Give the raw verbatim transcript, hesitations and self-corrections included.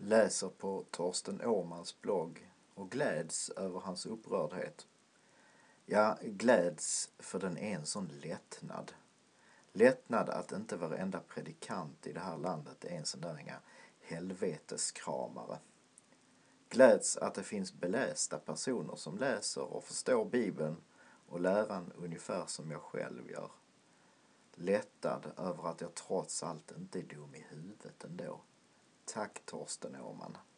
Läser på Torsten Åhmans blogg och gläds över hans upprördhet. Jag gläds för den är en sån lättnad. Lättnad att inte varenda predikant i det här landet är en sån där inga helveteskramare. Gläds att det finns belästa personer som läser och förstår Bibeln och läran ungefär som jag själv gör. Lättad över att jag trots allt inte är dum i huvudet ändå. Tack Torsten Åhman.